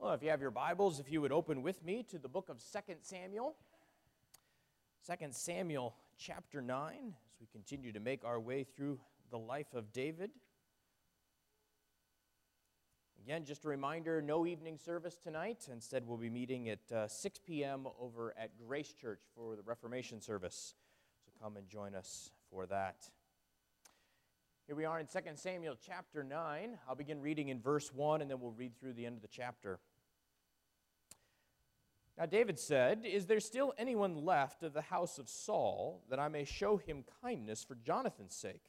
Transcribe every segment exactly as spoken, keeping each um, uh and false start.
Well, if you have your Bibles, if you would open with me to the book of Second Samuel. Second Samuel chapter nine, as we continue to make our way through the life of David. Again, just a reminder, no evening service tonight. Instead, we'll be meeting at uh, six p.m. over at Grace Church for the Reformation service. So come and join us for that. Here we are in Second Samuel chapter nine. I'll begin reading in verse one, and then we'll read through the end of the chapter. Now David said, "Is there still anyone left of the house of Saul, that I may show him kindness for Jonathan's sake?"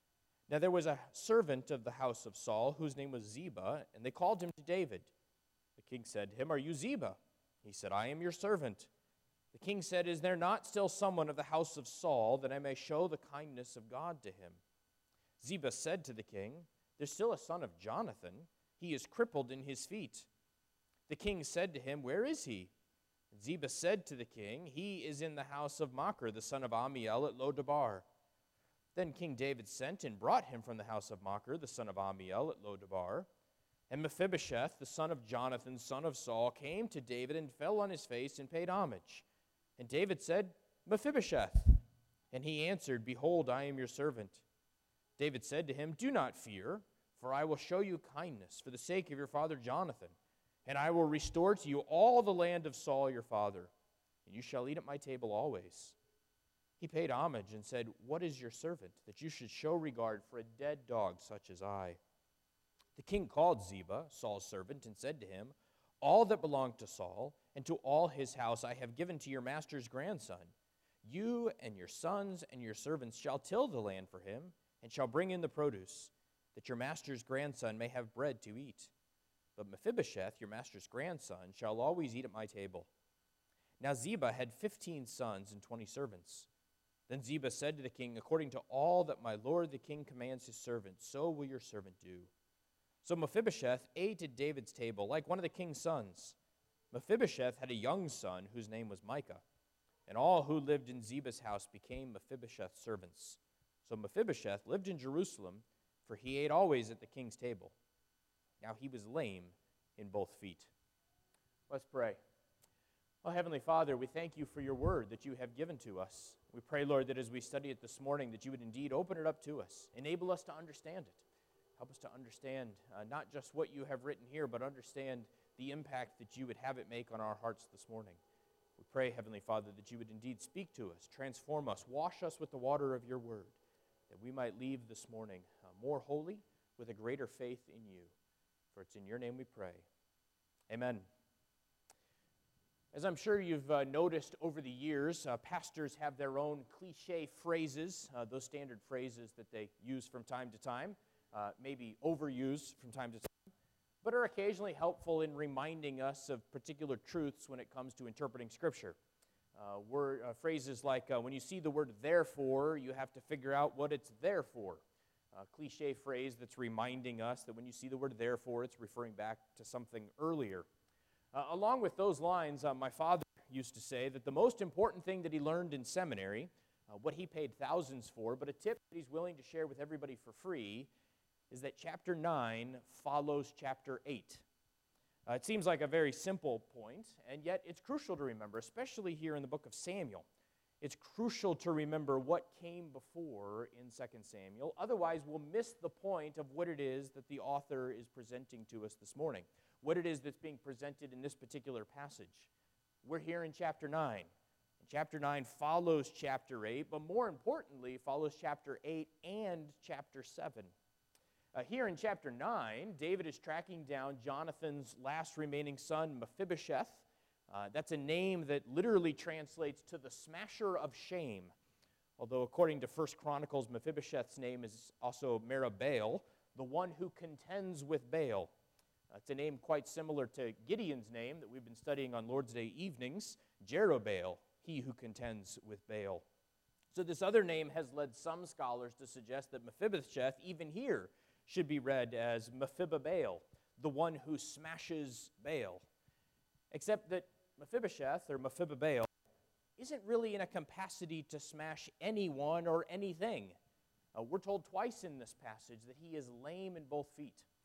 Now there was a servant of the house of Saul, whose name was Ziba, and they called him to David. The king said to him, "Are you Ziba?" He said, "I am your servant." The king said, "Is there not still someone of the house of Saul, that I may show the kindness of God to him?" Ziba said to the king, "There's still a son of Jonathan. He is crippled in his feet." The king said to him, "Where is he?" Ziba said to the king, "He is in the house of Machir, the son of Ammiel, at Lo-debar." Then King David sent and brought him from the house of Machir, the son of Ammiel, at Lo-debar. And Mephibosheth, the son of Jonathan, son of Saul, came to David and fell on his face and paid homage. And David said, "Mephibosheth." And he answered, "Behold, I am your servant." David said to him, "Do not fear, for I will show you kindness for the sake of your father Jonathan, and I will restore to you all the land of Saul your father, and you shall eat at my table always." He paid homage and said, "What is your servant, that you should show regard for a dead dog such as I?" The king called Ziba, Saul's servant, and said to him, "All that belonged to Saul and to all his house I have given to your master's grandson. You and your sons and your servants shall till the land for him, and shall bring in the produce, that your master's grandson may have bread to eat. But Mephibosheth, your master's grandson, shall always eat at my table." Now Ziba had fifteen sons and twenty servants. Then Ziba said to the king, "According to all that my lord the king commands his servant, so will your servant do." So Mephibosheth ate at David's table like one of the king's sons. Mephibosheth had a young son whose name was Micah, and all who lived in Ziba's house became Mephibosheth's servants. So Mephibosheth lived in Jerusalem, for he ate always at the king's table. Now he was lame in both feet. Let's pray. Oh, Heavenly Father, we thank you for your word that you have given to us. We pray, Lord, that as we study it this morning, that you would indeed open it up to us, enable us to understand it. Help us to understand uh, not just what you have written here, but understand the impact that you would have it make on our hearts this morning. We pray, Heavenly Father, that you would indeed speak to us, transform us, wash us with the water of your word, that we might leave this morning uh, more holy, with a greater faith in you. For it's in your name we pray. Amen. As I'm sure you've uh, noticed over the years, uh, pastors have their own cliche phrases, uh, those standard phrases that they use from time to time, uh, maybe overuse from time to time, but are occasionally helpful in reminding us of particular truths when it comes to interpreting Scripture. Uh, word, uh, phrases like, uh, when you see the word "therefore," you have to figure out what it's there for. A cliche phrase that's reminding us that when you see the word "therefore," it's referring back to something earlier. Uh, along with those lines, uh, my father used to say that the most important thing that he learned in seminary, uh, what he paid thousands for, but a tip that he's willing to share with everybody for free, is that chapter nine follows chapter eight. Uh, it seems like a very simple point, and yet it's crucial to remember, especially here in the book of Samuel. It's crucial to remember what came before in Second Samuel. Otherwise, we'll miss the point of what it is that the author is presenting to us this morning, what it is that's being presented in this particular passage. We're here in chapter nine. And chapter nine follows chapter eight, but more importantly, follows chapter eight and chapter seven. Uh, here in chapter nine, David is tracking down Jonathan's last remaining son, Mephibosheth. Uh, that's a name that literally translates to the smasher of shame. Although according to First Chronicles, Mephibosheth's name is also Merib-Baal, the one who contends with Baal. Uh, it's a name quite similar to Gideon's name that we've been studying on Lord's Day evenings, Jerubbaal, he who contends with Baal. So this other name has led some scholars to suggest that Mephibosheth, even here, should be read as Mephibobaal, the one who smashes Baal. Except that Mephibosheth, or Mephibobaal, isn't really in a capacity to smash anyone or anything. Uh, we're told twice in this passage that he is lame in both feet.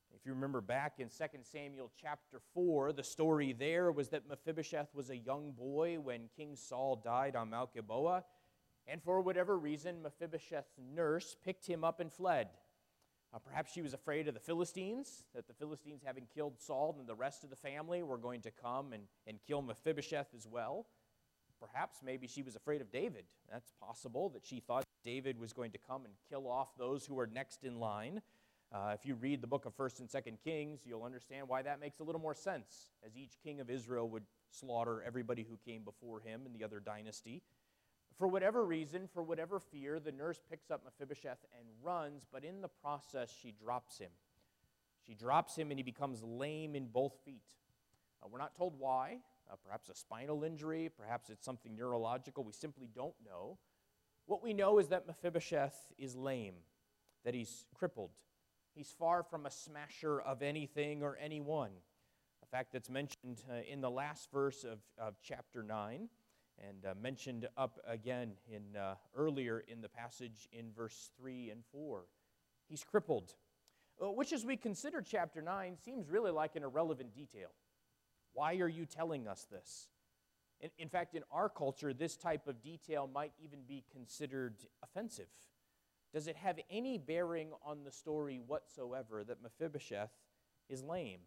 If you remember back in Second Samuel chapter four, the story there was that Mephibosheth was a young boy when King Saul died on Mount Gilboa, and for whatever reason, Mephibosheth's nurse picked him up and fled. Uh, perhaps she was afraid of the Philistines, that the Philistines, having killed Saul and the rest of the family, were going to come and, and kill Mephibosheth as well. Perhaps maybe she was afraid of David. That's possible, that she thought David was going to come and kill off those who were next in line. Uh, if you read the book of First and Second Kings, you'll understand why that makes a little more sense, as each king of Israel would slaughter everybody who came before him in the other dynasty. For whatever reason, for whatever fear, the nurse picks up Mephibosheth and runs, but in the process, she drops him. She drops him, and he becomes lame in both feet. Uh, we're not told why. Uh, perhaps a spinal injury, perhaps it's something neurological. We simply don't know. What we know is that Mephibosheth is lame, that he's crippled. He's far from a smasher of anything or anyone. A fact that's mentioned uh, in the last verse of, of chapter nine, and uh, mentioned up again in uh, earlier in the passage in verse three and four. He's crippled, uh, which as we consider chapter nine seems really like an irrelevant detail. Why are you telling us this? In, in fact, in our culture, this type of detail might even be considered offensive. Does it have any bearing on the story whatsoever that Mephibosheth is lame?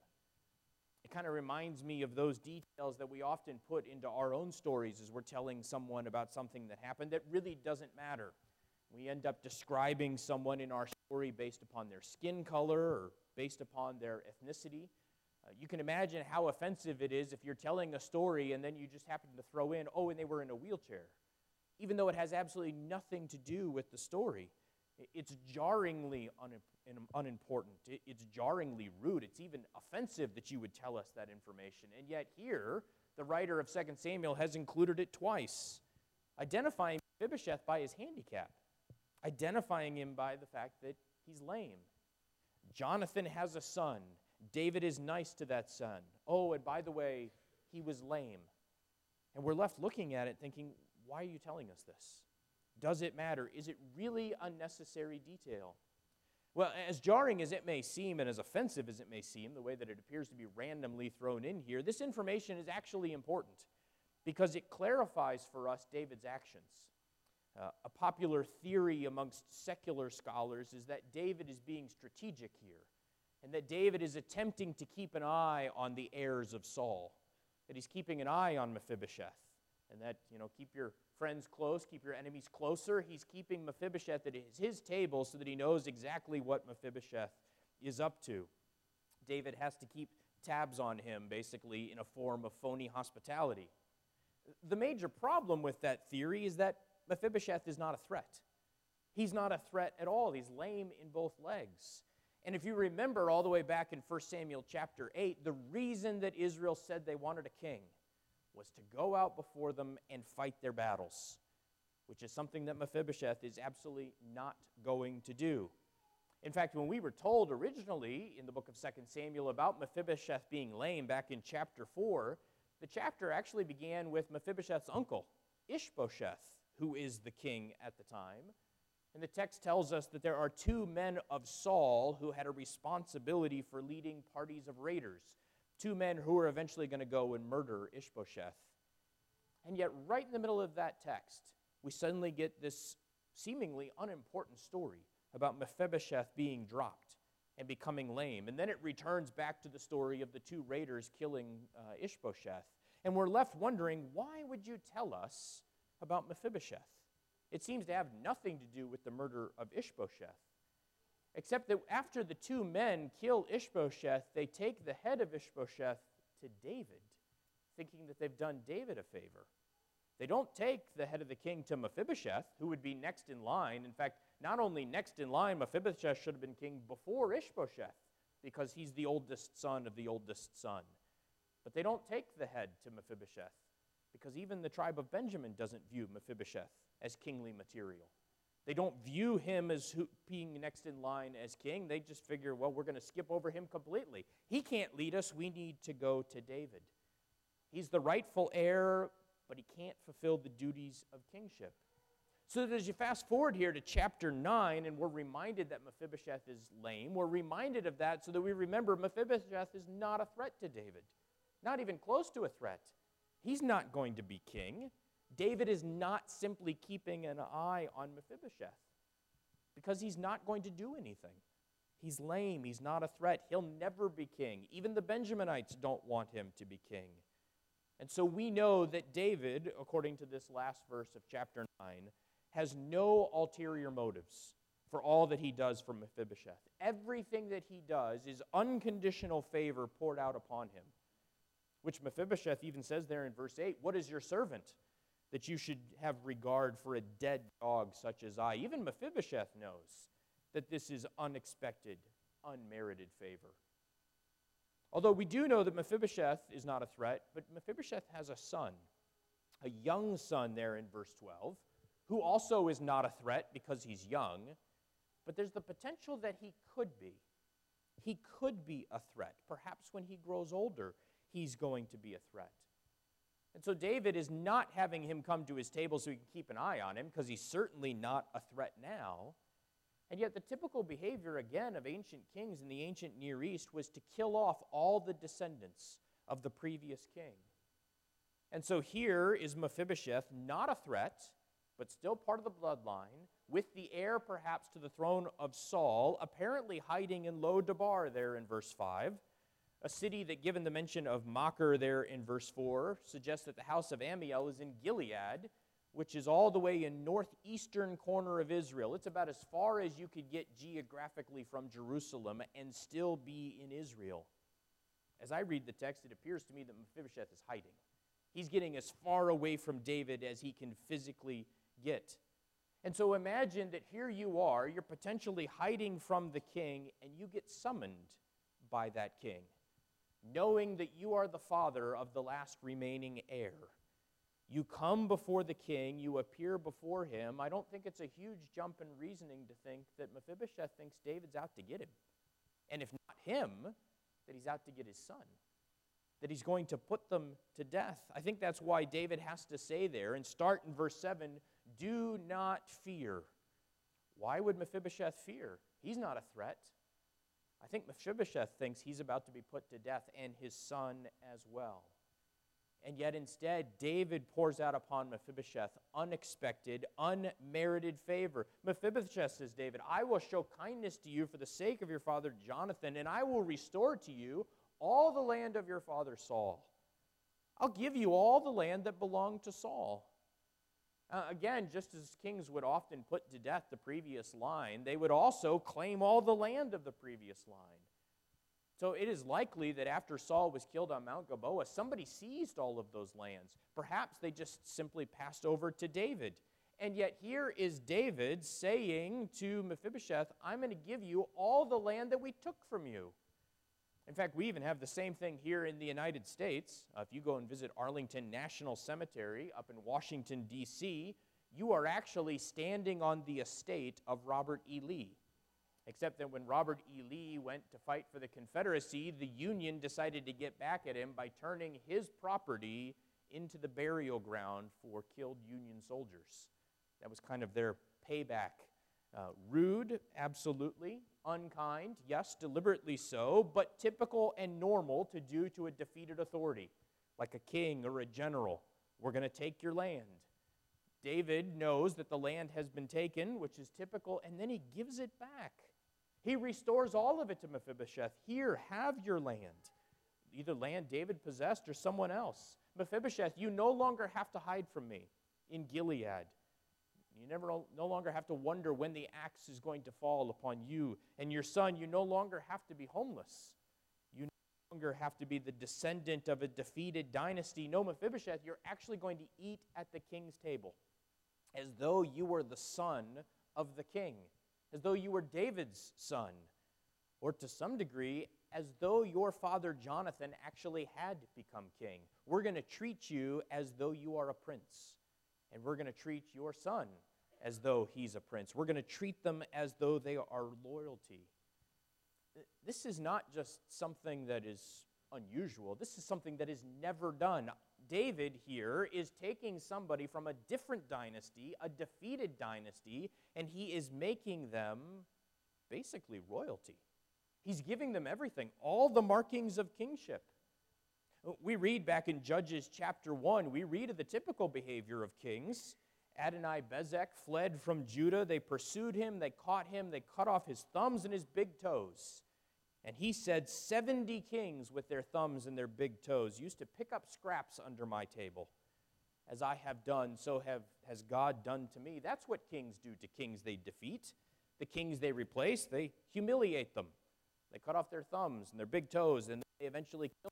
It kind of reminds me of those details that we often put into our own stories as we're telling someone about something that happened that really doesn't matter. We end up describing someone in our story based upon their skin color or based upon their ethnicity. Uh, you can imagine how offensive it is if you're telling a story and then you just happen to throw in, oh, and they were in a wheelchair, even though it has absolutely nothing to do with the story. It's jarringly unimportant. It's jarringly rude. It's even offensive that you would tell us that information. And yet here, the writer of Second Samuel has included it twice, identifying Mephibosheth by his handicap, identifying him by the fact that he's lame. Jonathan has a son. David is nice to that son. Oh, and by the way, he was lame. And we're left looking at it thinking, why are you telling us this? Does it matter? Is it really unnecessary detail? Well, as jarring as it may seem and as offensive as it may seem, the way that it appears to be randomly thrown in here, this information is actually important because it clarifies for us David's actions. Uh, a popular theory amongst secular scholars is that David is being strategic here and that David is attempting to keep an eye on the heirs of Saul, that he's keeping an eye on Mephibosheth, and that, you know, keep your friends close, keep your enemies closer. He's keeping Mephibosheth at his table so that he knows exactly what Mephibosheth is up to. David has to keep tabs on him, basically, in a form of phony hospitality. The major problem with that theory is that Mephibosheth is not a threat. He's not a threat at all. He's lame in both legs. And if you remember all the way back in First Samuel chapter eight, the reason that Israel said they wanted a king was to go out before them and fight their battles, which is something that Mephibosheth is absolutely not going to do. In fact, when we were told originally in the book of Second Samuel about Mephibosheth being lame back in chapter four, the chapter actually began with Mephibosheth's uncle, Ishbosheth, who is the king at the time. And the text tells us that there are two men of Saul who had a responsibility for leading parties of raiders, two men who are eventually going to go and murder Ishbosheth. And yet, right in the middle of that text, we suddenly get this seemingly unimportant story about Mephibosheth being dropped and becoming lame. And then it returns back to the story of the two raiders killing uh, Ishbosheth. And we're left wondering, why would you tell us about Mephibosheth? It seems to have nothing to do with the murder of Ishbosheth, except that after the two men kill Ishbosheth, they take the head of Ishbosheth to David, thinking that they've done David a favor. They don't take the head of the king to Mephibosheth, who would be next in line. In fact, not only next in line, Mephibosheth should have been king before Ishbosheth, because he's the oldest son of the oldest son. But they don't take the head to Mephibosheth, because even the tribe of Benjamin doesn't view Mephibosheth as kingly material. They don't view him as who, being next in line as king. They just figure, well, we're going to skip over him completely. He can't lead us. We need to go to David. He's the rightful heir, but he can't fulfill the duties of kingship. So that as you fast forward here to chapter nine, and we're reminded that Mephibosheth is lame, we're reminded of that so that we remember Mephibosheth is not a threat to David, not even close to a threat. He's not going to be king. David is not simply keeping an eye on Mephibosheth because he's not going to do anything. He's lame. He's not a threat. He'll never be king. Even the Benjaminites don't want him to be king. And so we know that David, according to this last verse of chapter nine, has no ulterior motives for all that he does for Mephibosheth. Everything that he does is unconditional favor poured out upon him, which Mephibosheth even says there in verse eight, "What is your servant that you should have regard for a dead dog such as I?" Even Mephibosheth knows that this is unexpected, unmerited favor. Although we do know that Mephibosheth is not a threat, but Mephibosheth has a son, a young son there in verse twelve, who also is not a threat because he's young, but there's the potential that he could be. He could be a threat. Perhaps when he grows older, he's going to be a threat. And so David is not having him come to his table so he can keep an eye on him, because he's certainly not a threat now. And yet the typical behavior, again, of ancient kings in the ancient Near East was to kill off all the descendants of the previous king. And so here is Mephibosheth, not a threat, but still part of the bloodline, with the heir perhaps to the throne of Saul, apparently hiding in Lo-debar there in verse five, a city that, given the mention of Machir there in verse four, suggests that the house of Ammiel is in Gilead, which is all the way in northeastern corner of Israel. It's about as far as you could get geographically from Jerusalem and still be in Israel. As I read the text, it appears to me that Mephibosheth is hiding. He's getting as far away from David as he can physically get. And so imagine that here you are, you're potentially hiding from the king, and you get summoned by that king, knowing that you are the father of the last remaining heir. You come before the king, you appear before him. I don't think it's a huge jump in reasoning to think that Mephibosheth thinks David's out to get him. And if not him, that he's out to get his son, that he's going to put them to death. I think that's why David has to say there and start in verse seven, "Do not fear." Why would Mephibosheth fear? He's not a threat. I think Mephibosheth thinks he's about to be put to death, and his son as well. And yet instead, David pours out upon Mephibosheth unexpected, unmerited favor. Mephibosheth, says David, "I will show kindness to you for the sake of your father Jonathan, and I will restore to you all the land of your father Saul. I'll give you all the land that belonged to Saul." Uh, again, just as kings would often put to death the previous line, they would also claim all the land of the previous line. So it is likely that after Saul was killed on Mount Gilboa, somebody seized all of those lands. Perhaps they just simply passed over to David. And yet here is David saying to Mephibosheth, "I'm going to give you all the land that we took from you." In fact, we even have the same thing here in the United States. Uh, if you go and visit Arlington National Cemetery up in Washington, D C, you are actually standing on the estate of Robert E. Lee. Except that when Robert E. Lee went to fight for the Confederacy, the Union decided to get back at him by turning his property into the burial ground for killed Union soldiers. That was kind of their payback. Uh, rude, absolutely. Unkind, yes, deliberately so, but typical and normal to do to a defeated authority, like a king or a general. We're going to take your land. David knows that the land has been taken, which is typical, and then he gives it back. He restores all of it to Mephibosheth. "Here, have your land." Either land David possessed or someone else. "Mephibosheth, you no longer have to hide from me in Gilead. You never no longer have to wonder when the axe is going to fall upon you and your son. You no longer have to be homeless. You no longer have to be the descendant of a defeated dynasty. No, Mephibosheth, you're actually going to eat at the king's table as though you were the son of the king, as though you were David's son, or to some degree, as though your father Jonathan actually had become king. We're going to treat you as though you are a prince, and we're going to treat your son as though he's a prince. We're going to treat them as though they are loyalty." This is not just something that is unusual. This is something that is never done. David here is taking somebody from a different dynasty, a defeated dynasty, and he is making them basically royalty. He's giving them everything, all the markings of kingship. We read back in Judges chapter one, we read of the typical behavior of kings. Adonai-Bezek fled from Judah. They pursued him. They caught him. They cut off his thumbs and his big toes. And he said, seventy kings with their thumbs and their big toes used to pick up scraps under my table. As I have done, so have, has God done to me. That's what kings do to kings they defeat. The kings they replace, they humiliate them. They cut off their thumbs and their big toes, and they eventually kill them.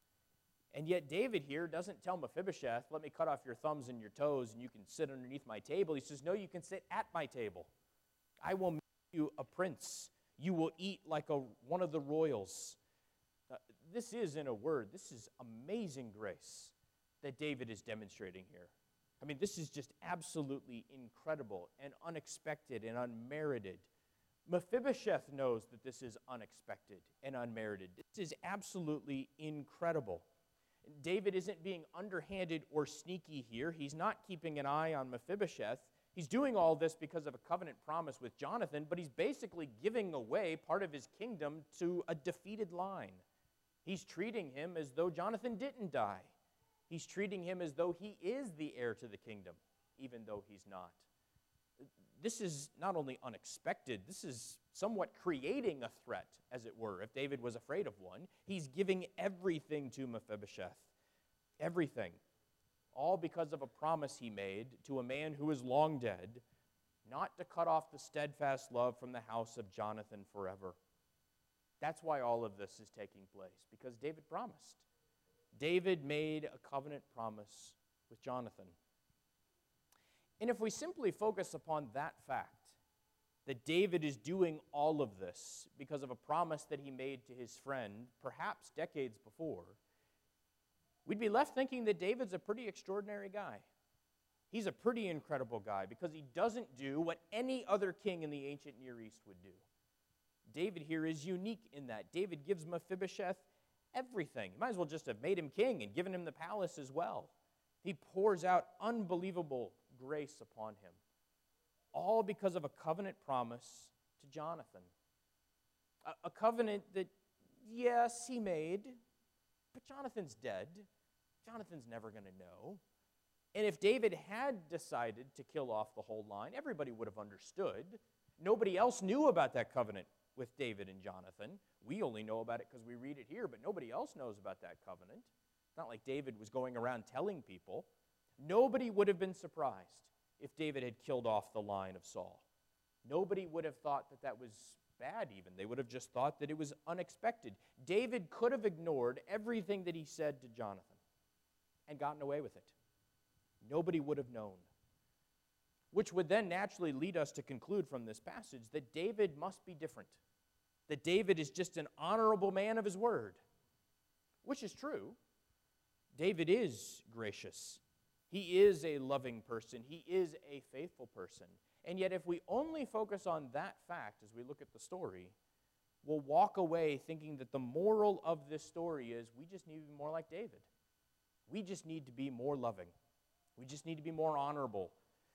And yet David here doesn't tell Mephibosheth, let me cut off your thumbs and your toes and you can sit underneath my table. He says, no, you can sit at my table. I will make you a prince. You will eat like a, one of the royals. Uh, this is, in a word, this is amazing grace that David is demonstrating here. I mean, this is just absolutely incredible and unexpected and unmerited. Mephibosheth knows that this is unexpected and unmerited. This is absolutely incredible. David isn't being underhanded or sneaky here. He's not keeping an eye on Mephibosheth. He's doing all this because of a covenant promise with Jonathan, but he's basically giving away part of his kingdom to a defeated line. He's treating him as though Jonathan didn't die. He's treating him as though he is the heir to the kingdom, even though he's not. This is not only unexpected, this is somewhat creating a threat, as it were. If David was afraid of one, he's giving everything to Mephibosheth. Everything. All because of a promise he made to a man who is long dead, not to cut off the steadfast love from the house of Jonathan forever. That's why all of this is taking place, because David promised. David made a covenant promise with Jonathan. And if we simply focus upon that fact, that David is doing all of this because of a promise that he made to his friend, perhaps decades before, we'd be left thinking that David's a pretty extraordinary guy. He's a pretty incredible guy because he doesn't do what any other king in the ancient Near East would do. David here is unique in that. David gives Mephibosheth everything. You might as well just have made him king and given him the palace as well. He pours out unbelievable grace upon him, all because of a covenant promise to Jonathan. A, a covenant that, yes, he made, but Jonathan's dead. Jonathan's never going to know. And if David had decided to kill off the whole line, everybody would have understood. Nobody else knew about that covenant with David and Jonathan. We only know about it because we read it here, but nobody else knows about that covenant. It's not like David was going around telling people. Nobody would have been surprised if David had killed off the line of Saul. Nobody would have thought that that was bad even. They would have just thought that it was unexpected. David could have ignored everything that he said to Jonathan and gotten away with it. Nobody would have known. Which would then naturally lead us to conclude from this passage that David must be different. That David is just an honorable man of his word. Which is true. David is gracious. He is a loving person. He is a faithful person. And yet if we only focus on that fact as we look at the story, we'll walk away thinking that the moral of this story is we just need to be more like David. We just need to be more loving. We just need to be more honorable.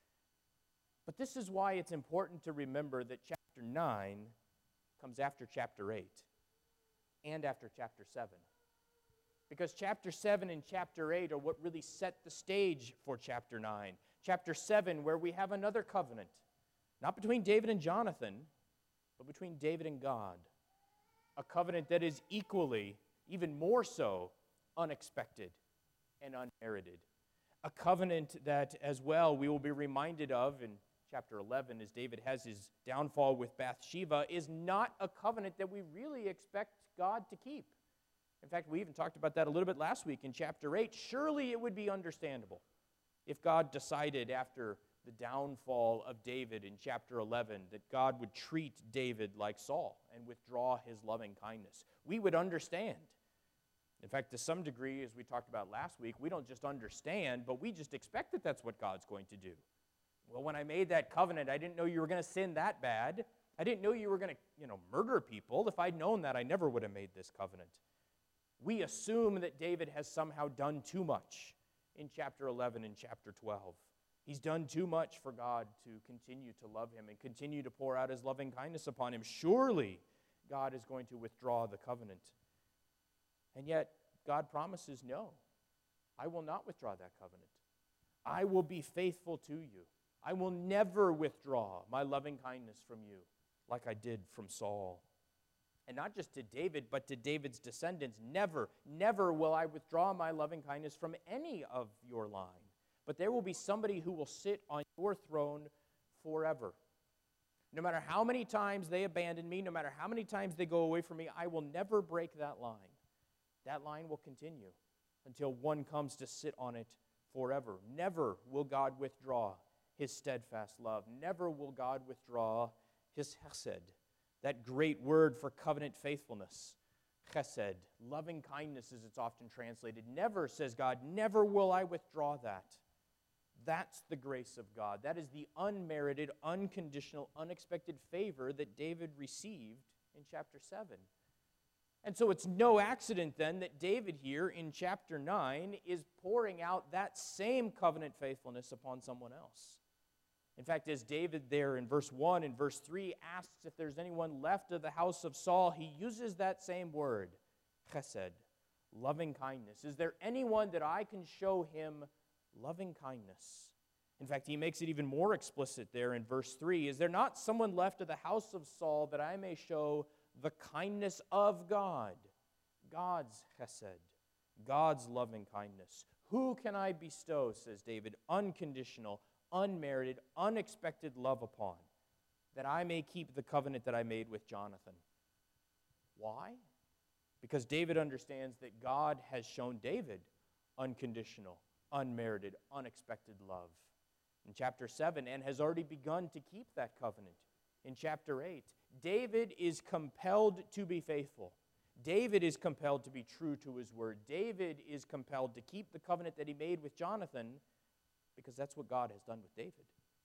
But this is why it's important to remember that chapter nine comes after chapter eight and after chapter seven. Because chapter seven and chapter eight are what really set the stage for chapter nine. Chapter seven, where we have another covenant, not between David and Jonathan, but between David and God. A covenant that is equally, even more so, unexpected and unmerited. A covenant that, as well, we will be reminded of in chapter eleven, as David has his downfall with Bathsheba, is not a covenant that we really expect God to keep. In fact, we even talked about that a little bit last week in chapter eight. Surely it would be understandable if God decided after the downfall of David in chapter eleven that God would treat David like Saul and withdraw his loving kindness. We would understand. In fact, to some degree, as we talked about last week, we don't just understand, but we just expect that that's what God's going to do. Well, when I made that covenant, I didn't know you were going to sin that bad. I didn't know you were going to, you know, murder people. If I'd known that, I never would have made this covenant. We assume that David has somehow done too much. in chapter eleven and chapter twelve. He's done too much for God to continue to love him and continue to pour out his loving kindness upon him. Surely God is going to withdraw the covenant. And yet, God promises, no, I will not withdraw that covenant. I will be faithful to you. I will never withdraw my loving kindness from you like I did from Saul. And not just to David, but to David's descendants. Never, never will I withdraw my loving kindness from any of your line. But there will be somebody who will sit on your throne forever. No matter how many times they abandon me, no matter how many times they go away from me, I will never break that line. That line will continue until one comes to sit on it forever. Never will God withdraw his steadfast love. Never will God withdraw his chesed, that great word for covenant faithfulness. Chesed, loving kindness as it's often translated. Never, says God, never will I withdraw that. That's the grace of God. That is the unmerited, unconditional, unexpected favor that David received in chapter seven. And so it's no accident then that David here in chapter nine is pouring out that same covenant faithfulness upon someone else. In fact, as David there in verse one and verse three asks if there's anyone left of the house of Saul, he uses that same word, chesed, loving kindness. Is there anyone that I can show him loving kindness? In fact, he makes it even more explicit there in verse three. Is there not someone left of the house of Saul that I may show the kindness of God? God's chesed, God's loving kindness. Who can I bestow, says David, unconditional, unmerited, unexpected love upon, that I may keep the covenant that I made with Jonathan? Why? Because David understands that God has shown David unconditional, unmerited, unexpected love in chapter seven, and has already begun to keep that covenant in chapter eight. David is compelled to be faithful. David is compelled to be true to his word. David is compelled to keep the covenant that he made with Jonathan, because that's what God has done with David.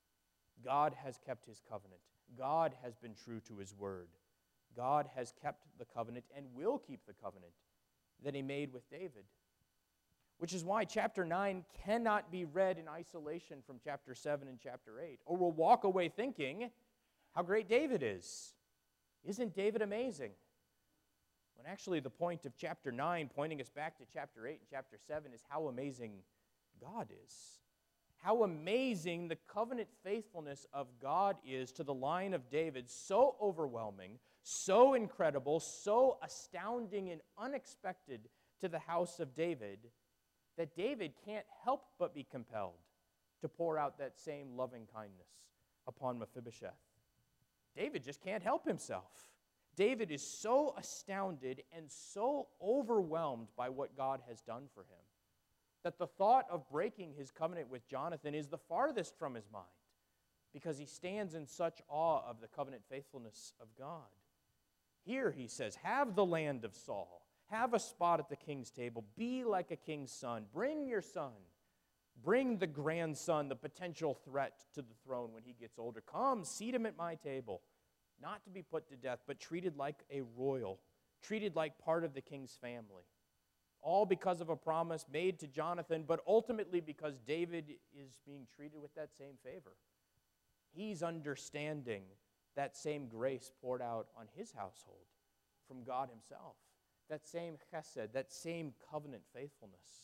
God has kept his covenant. God has been true to his word. God has kept the covenant and will keep the covenant that he made with David. Which is why chapter nine cannot be read in isolation from chapter seven and chapter eight, or we'll walk away thinking how great David is. Isn't David amazing? When actually the point of chapter nine, pointing us back to chapter eight and chapter seven, is how amazing God is. How amazing the covenant faithfulness of God is to the line of David, so overwhelming, so incredible, so astounding and unexpected to the house of David, that David can't help but be compelled to pour out that same loving kindness upon Mephibosheth. David just can't help himself. David is so astounded and so overwhelmed by what God has done for him that the thought of breaking his covenant with Jonathan is the farthest from his mind, because he stands in such awe of the covenant faithfulness of God. Here he says, have the land of Saul. Have a spot at the king's table. Be like a king's son. Bring your son. Bring the grandson, the potential threat to the throne when he gets older. Come, seat him at my table. Not to be put to death, but treated like a royal, treated like part of the king's family. All because of a promise made to Jonathan, but ultimately because David is being treated with that same favor. He's understanding that same grace poured out on his household from God himself. That same chesed, that same covenant faithfulness.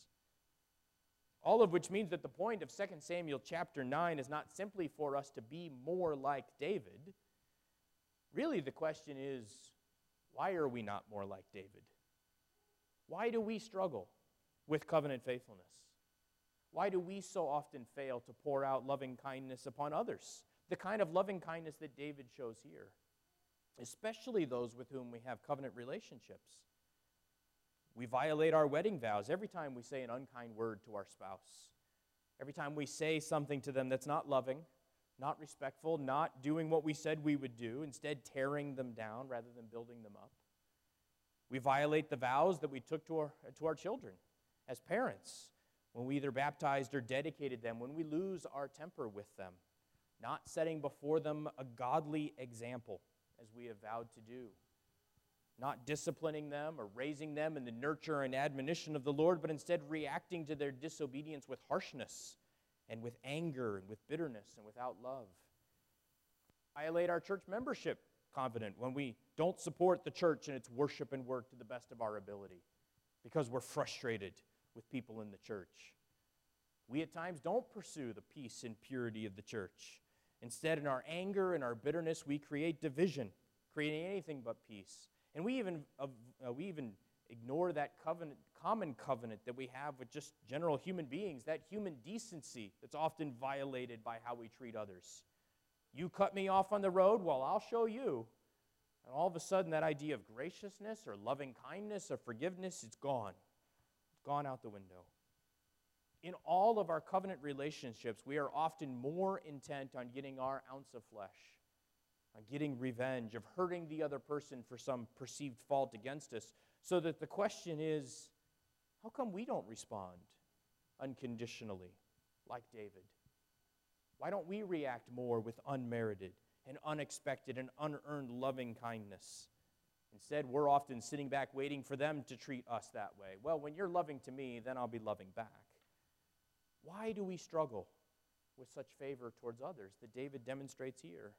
All of which means that the point of Second Samuel chapter nine is not simply for us to be more like David. Really, the question is, why are we not more like David? Why do we struggle with covenant faithfulness? Why do we so often fail to pour out loving kindness upon others? The kind of loving kindness that David shows here, especially those with whom we have covenant relationships. We violate our wedding vows every time we say an unkind word to our spouse. Every time we say something to them that's not loving, not respectful, not doing what we said we would do, instead tearing them down rather than building them up. We violate the vows that we took to our, to our children as parents when we either baptized or dedicated them, when we lose our temper with them, not setting before them a godly example as we have vowed to do. not disciplining them or raising them in the nurture and admonition of the Lord, but instead reacting to their disobedience with harshness and with anger and with bitterness and without love. Violate our church membership covenant when we don't support the church and its worship and work to the best of our ability because we're frustrated with people in the church. We at times don't pursue the peace and purity of the church. Instead, in our anger and our bitterness, we create division, creating anything but peace. And we even uh, we even ignore that covenant, common covenant that we have with just general human beings, that human decency that's often violated by how we treat others. You cut me off on the road, well, I'll show you. And all of a sudden, that idea of graciousness or loving kindness or forgiveness, it's gone. It's gone out the window. In all of our covenant relationships, we are often more intent on getting our ounce of flesh, on getting revenge, of hurting the other person for some perceived fault against us, so that the question is, how come we don't respond unconditionally like David? Why don't we react more with unmerited and unexpected and unearned loving kindness? Instead, we're often sitting back waiting for them to treat us that way. Well, when you're loving to me, then I'll be loving back. Why do we struggle with such favor towards others that David demonstrates here?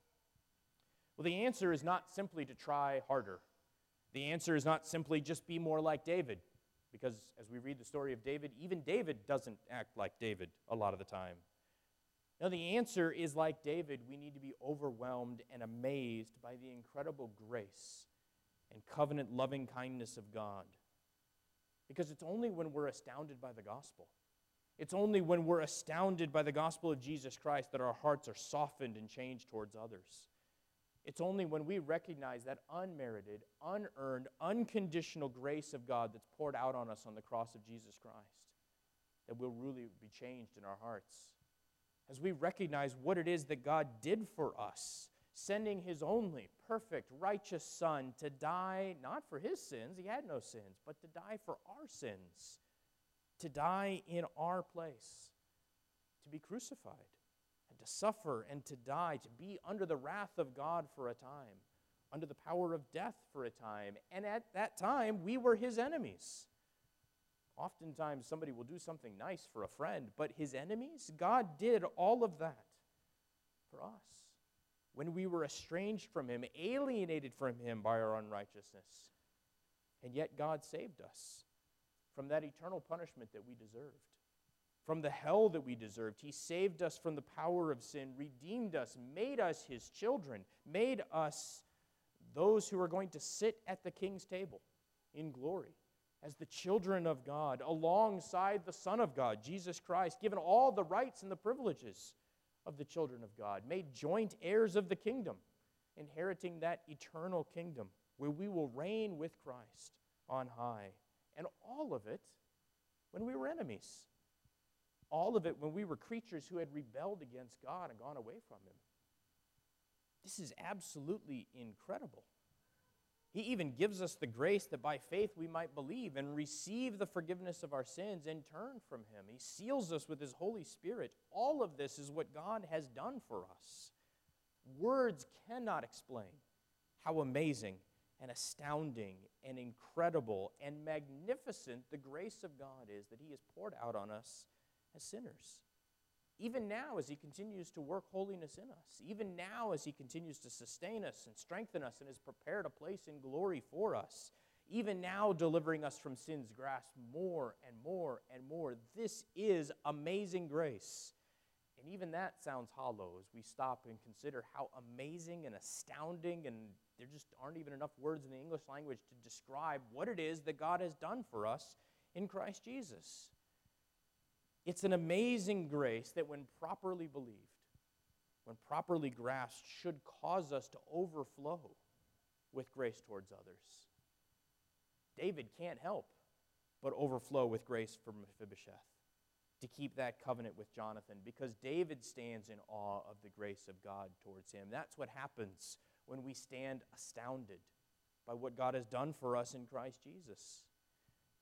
Well, the answer is not simply to try harder. The answer is not simply just be more like David, because as we read the story of David, even David doesn't act like David a lot of the time. No, the answer is like David, we need to be overwhelmed and amazed by the incredible grace and covenant loving kindness of God. Because it's only when we're astounded by the gospel, it's only when we're astounded by the gospel of Jesus Christ that our hearts are softened and changed towards others. It's only when we recognize that unmerited, unearned, unconditional grace of God that's poured out on us on the cross of Jesus Christ that we'll really be changed in our hearts. As we recognize what it is that God did for us, sending his only perfect, righteous Son to die, not for his sins, he had no sins, but to die for our sins, to die in our place, to be crucified, and to suffer and to die, to be under the wrath of God for a time, under the power of death for a time. And at that time, we were his enemies. Oftentimes, somebody will do something nice for a friend, but his enemies, God did all of that for us. When we were estranged from him, alienated from him by our unrighteousness, and yet God saved us from that eternal punishment that we deserved, from the hell that we deserved. He saved us from the power of sin, redeemed us, made us his children, made us those who are going to sit at the king's table in glory as the children of God, alongside the Son of God, Jesus Christ, given all the rights and the privileges of the children of God, made joint heirs of the kingdom, inheriting that eternal kingdom where we will reign with Christ on high. And all of it when we were enemies. All of it when we were creatures who had rebelled against God and gone away from him. This is absolutely incredible. He even gives us the grace that by faith we might believe and receive the forgiveness of our sins and turn from him. He seals us with his Holy Spirit. All of this is what God has done for us. Words cannot explain how amazing and astounding and incredible and magnificent the grace of God is that he has poured out on us as sinners. Even now as he continues to work holiness in us, even now as he continues to sustain us and strengthen us and has prepared a place in glory for us, even now delivering us from sin's grasp more and more and more. This is amazing grace. And even that sounds hollow as we stop and consider how amazing and astounding, and there just aren't even enough words in the English language to describe what it is that God has done for us in Christ Jesus. It's an amazing grace that when properly believed, when properly grasped, should cause us to overflow with grace towards others. David can't help but overflow with grace for Mephibosheth, to keep that covenant with Jonathan, because David stands in awe of the grace of God towards him. That's what happens when we stand astounded by what God has done for us in Christ Jesus.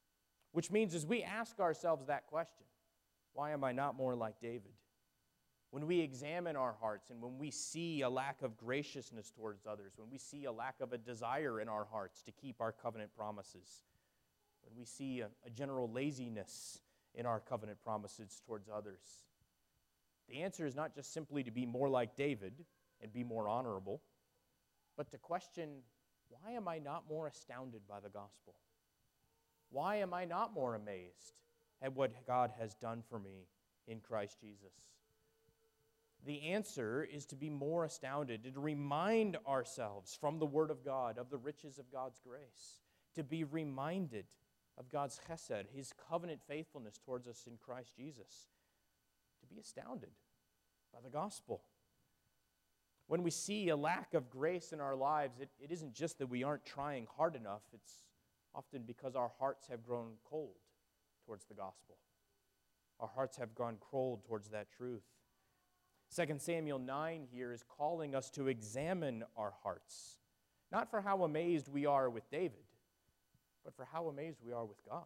Which means as we ask ourselves that question, why am I not more like David? When we examine our hearts and when we see a lack of graciousness towards others, when we see a lack of a desire in our hearts to keep our covenant promises, when we see a, a general laziness in our covenant promises towards others, the answer is not just simply to be more like David and be more honorable, but to question, why am I not more astounded by the gospel? Why am I not more amazed at what God has done for me in Christ Jesus? The answer is to be more astounded, and to remind ourselves from the Word of God of the riches of God's grace, to be reminded of God's chesed, His covenant faithfulness towards us in Christ Jesus, to be astounded by the gospel. When we see a lack of grace in our lives, it, it isn't just that we aren't trying hard enough, it's often because our hearts have grown cold towards the gospel. Our hearts have gone cold towards that truth. Second Samuel nine here is calling us to examine our hearts, not for how amazed we are with David, but for how amazed we are with God.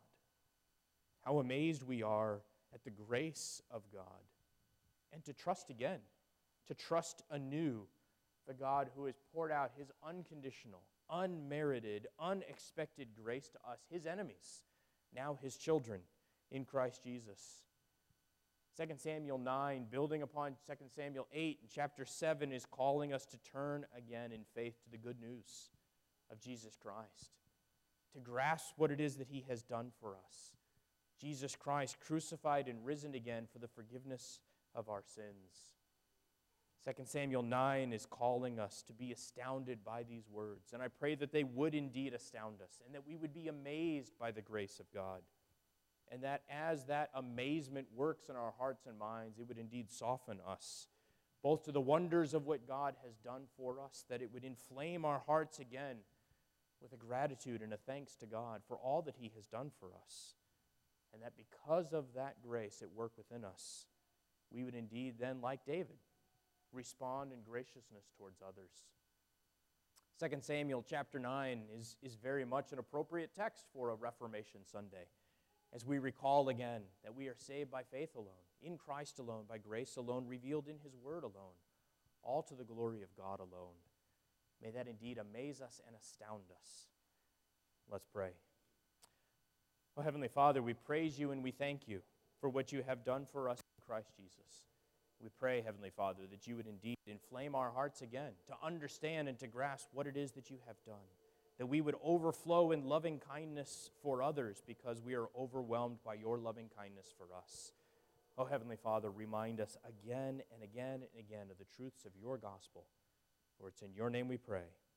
How amazed we are at the grace of God. And to trust again, to trust anew the God who has poured out His unconditional, unmerited, unexpected grace to us, His enemies, now His children in Christ Jesus. Second Samuel nine, building upon Second Samuel eight, and chapter seven is calling us to turn again in faith to the good news of Jesus Christ, to grasp what it is that He has done for us. Jesus Christ crucified and risen again for the forgiveness of our sins. Second Samuel nine is calling us to be astounded by these words, and I pray that they would indeed astound us, and that we would be amazed by the grace of God, and that as that amazement works in our hearts and minds, it would indeed soften us, both to the wonders of what God has done for us, that it would inflame our hearts again with a gratitude and a thanks to God for all that He has done for us, and that because of that grace at work within us, we would indeed then, like David, respond in graciousness towards others. Second Samuel chapter nine is, is very much an appropriate text for a Reformation Sunday, as we recall again that we are saved by faith alone, in Christ alone, by grace alone, revealed in His Word alone, all to the glory of God alone. May that indeed amaze us and astound us. Let's pray. Oh, Heavenly Father, we praise You and we thank You for what You have done for us in Christ Jesus. We pray, Heavenly Father, that You would indeed inflame our hearts again to understand and to grasp what it is that You have done, that we would overflow in loving kindness for others because we are overwhelmed by Your loving kindness for us. Oh, Heavenly Father, remind us again and again and again of the truths of Your gospel. For it's in Your name we pray.